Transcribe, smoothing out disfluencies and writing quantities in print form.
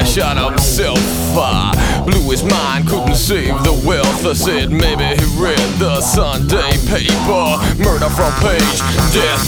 shot himself. Blew his mind, couldn't save the wealth. I said maybe he read the Sunday paper. Murder front page, death